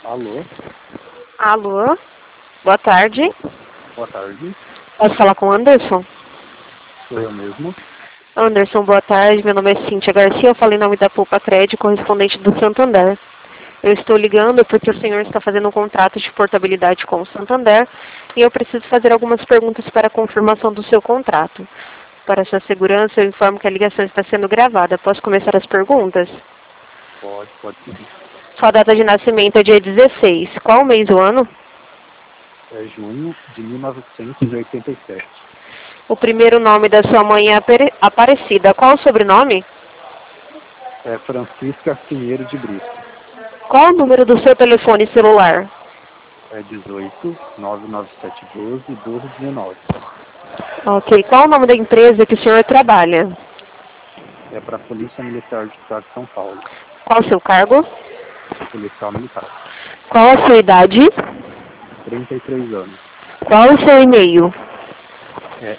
Alô? Alô? Boa tarde. Boa tarde. Posso falar com o Anderson? Sou eu mesmo. Anderson, boa tarde. Meu nome é Cíntia Garcia. Eu falo em nome da Poupa Crédito, correspondente do Santander. Eu estou ligando porque o senhor está fazendo um contrato de portabilidade com o Santander e eu preciso fazer algumas perguntas para a confirmação do seu contrato. Para sua segurança, eu informo que a ligação está sendo gravada. Posso começar as perguntas? Pode sim. Sua data de nascimento é dia 16. Qual o mês do ano? É junho de 1987. O primeiro nome da sua mãe é Aparecida. Qual o sobrenome? É Francisca Pinheiro de Brito. Qual o número do seu telefone celular? É 18 99712 1219. Ok. Qual o nome da empresa que o senhor trabalha? É para a Polícia Militar do Estado de São Paulo. Qual o seu cargo? Policial Militar. Qual a sua idade? 33 anos. Qual o seu e-mail? É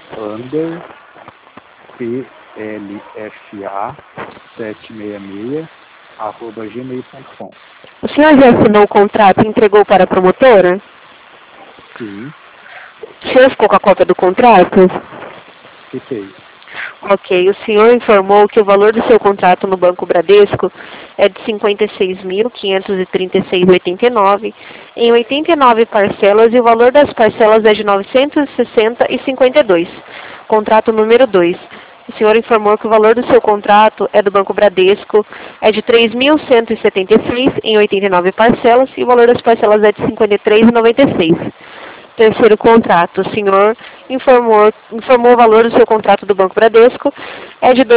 underplfa766 @gmail.com. O senhor já assinou o contrato e entregou para a promotora? Sim, O senhor ficou com a cópia do contrato? fiquei. Ok. O senhor informou que o valor do seu contrato no Banco Bradesco é de R$ 56.536,89 em 89 parcelas e o valor das parcelas é de R$ 960,52. Contrato número 2. O senhor informou que o valor do seu contrato do Banco Bradesco é de R$ 3.176 em 89 parcelas e o valor das parcelas é de R$ 53,96. Terceiro contrato, o senhor informou o valor do seu contrato do Banco Bradesco é de R$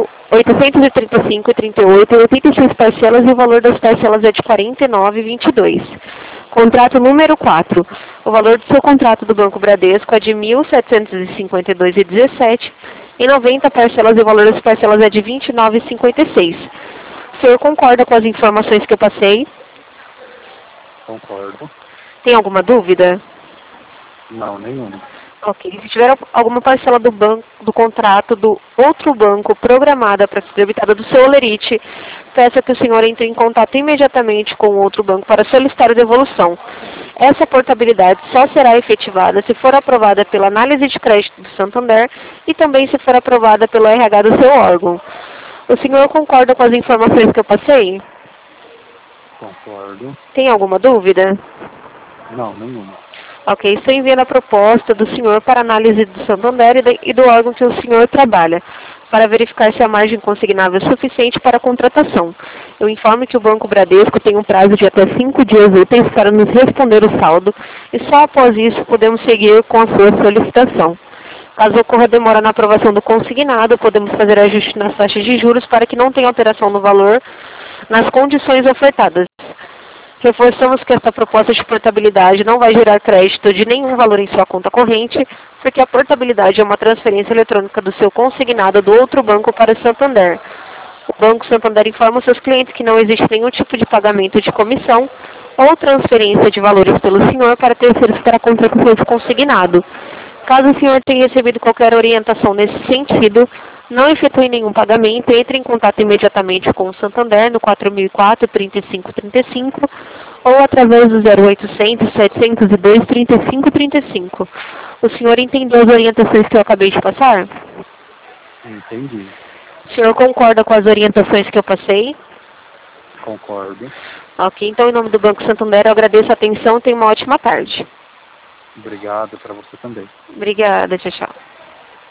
2.835,38 em 86 parcelas e o valor das parcelas é de R$ 49,22. Contrato número 4. O valor do seu contrato do Banco Bradesco é de R$ 1.752,17 em 90 parcelas e o valor das parcelas é de R$ 29,56. O senhor concorda com as informações que eu passei? Concordo. Tem alguma dúvida? Não, nenhuma. Ok. Se tiver alguma parcela do contrato do outro banco programada para ser debitada do seu holerite, peça que o senhor entre em contato imediatamente com o outro banco para solicitar a devolução. Essa portabilidade só será efetivada se for aprovada pela análise de crédito do Santander e também se for aprovada pelo RH do seu órgão. O senhor concorda com as informações que eu passei? Concordo. Tem alguma dúvida? Não, nenhuma. Ok, estou enviando a proposta do senhor para análise do Santander e do órgão que o senhor trabalha, para verificar se a margem consignável é suficiente para a contratação. Eu informo que o Banco Bradesco tem um prazo de até 5 dias úteis para nos responder o saldo e só após isso podemos seguir com a sua solicitação. Caso ocorra demora na aprovação do consignado, podemos fazer ajuste nas taxas de juros para que não tenha alteração no valor nas condições ofertadas. Reforçamos que esta proposta de portabilidade não vai gerar crédito de nenhum valor em sua conta corrente, porque a portabilidade é uma transferência eletrônica do seu consignado do outro banco para o Santander. O Banco Santander informa os seus clientes que não existe nenhum tipo de pagamento de comissão ou transferência de valores pelo senhor para terceiros para a conta do seu consignado. Caso o senhor tenha recebido qualquer orientação nesse sentido, não efetue nenhum pagamento, entre em contato imediatamente com o Santander no 4004-3535 ou através do 0800-702-3535. O senhor entendeu as orientações que eu acabei de passar? Entendi. O senhor concorda com as orientações que eu passei? Concordo. Ok, então em nome do Banco Santander eu agradeço a atenção e tenha uma ótima tarde. Obrigado para você também. Obrigada, tchau, tchau.